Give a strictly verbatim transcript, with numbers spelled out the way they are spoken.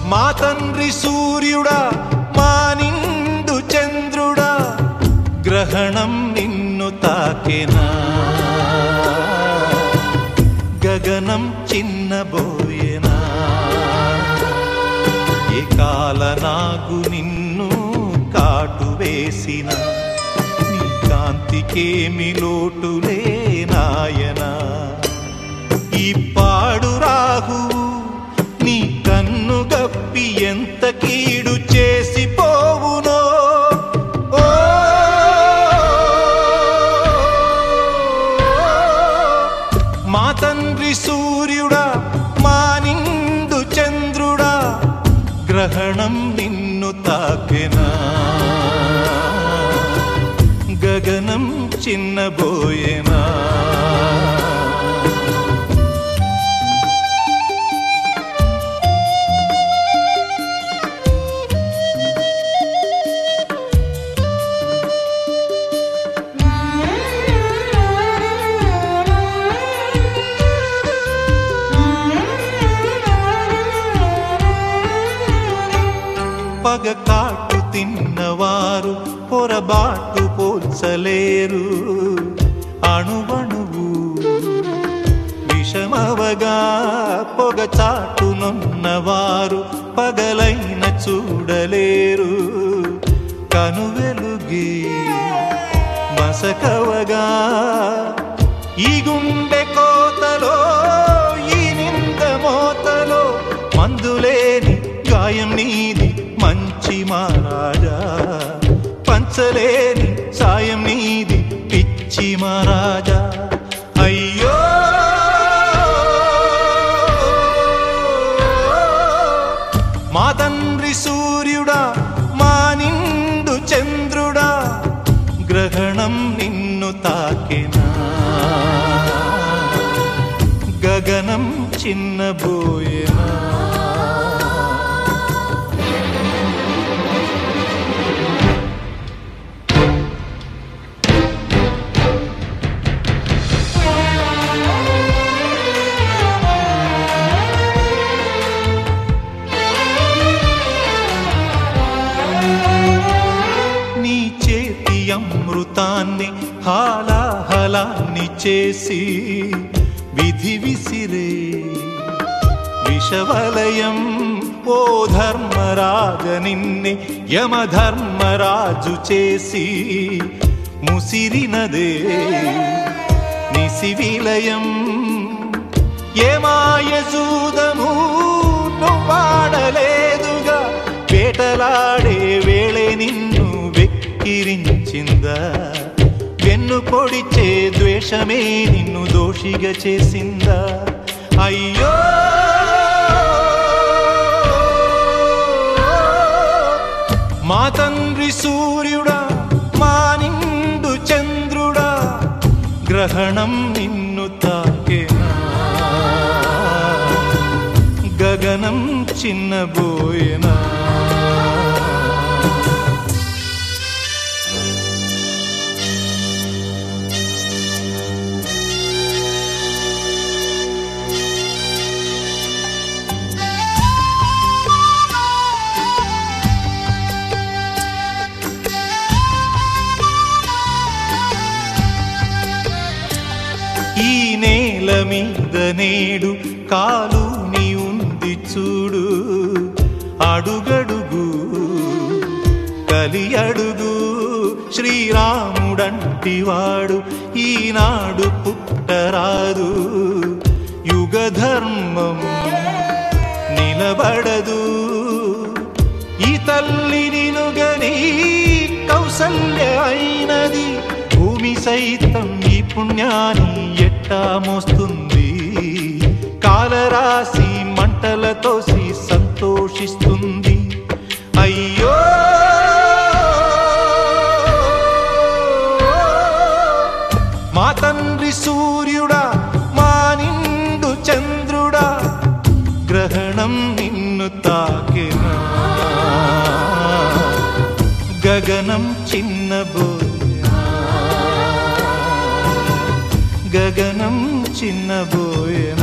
మా తండ్రి సూర్యుడా మా నిండు చంద్రుడా గ్రహణం నిన్ను తాకెనా గగనం చిన్నబోయేనా ఏ కాల నాగు నిన్ను కాటు వేసిన నీ కాంతికేమి లోటులే నాయనా ఈ పాడు రాహువు నీ కన్ను గప్పి ఎంత కీడు చేసిపోవునో మా తండ్రి సూర్యుడా మా నిండు చంద్రుడా గ్రహణం నిన్ను తాకెనా గగనం చిన్నబోయేనా పగ కాటు తిన్నవారు పొరబాటు పోల్చలేరు అణువణువు విషమవగా పొగ చాటునున్నవారు పగలైన చూడలేరు కనువెలుగే మసకవగా ఈ గుండె కోతలో ఈ నింద మోతలో మందులేని గాయం నీది మంచి మహారాజా పంచలేని సాయం నీది పిచ్చి మహారాజా అయ్యో మా తండ్రి సూర్యుడా మా నిండు చంద్రుడా గ్రహణం నిన్ను తాకెనా గగనం చిన్నబోయేనా అమృతాన్ని హాలాహలాన్ని చేసి విధి విసిరే విషవలయం ఓ ధర్మరాజ నిన్నే యమధర్మరాజు చేసి ముసిరినదే నిసివిలయం ఏమాయజూదము నువ్వాడలేదుగా వేటలాడే వేళే నిన్ను వెక్కిరించిందా వెన్ను పొడిచే ద్వేషమే నిన్ను దోషిగా చేసిందా అయ్యో మా తండ్రి సూర్యుడా మా నిండు చంద్రుడా గ్రహణం నిన్ను తాకెనా గగనం చిన్నబోయేనా ఈ నేల మీద నేడు కాలుని ఉంది చూడు అడుగడుగు కలి అడుగు శ్రీరాముడంటివాడు ఈనాడు పుట్టరాదు యుగ ధర్మం నిలబడదు ఈ తల్లి నినుగని కౌసల్య అయినది భూమి సైతం ఈ పుణ్యాన్ని ఎట్టా మోస్తుంది కాలరాశి మంటలతో సంతోషిస్తుంది అయ్యో మా తండ్రి సూర్యుడా మా నిండు చంద్రుడా గ్రహణం నిన్ను తాకెనా గగనం చిన్నబోయేనా గగనం చిన్నబోయేనా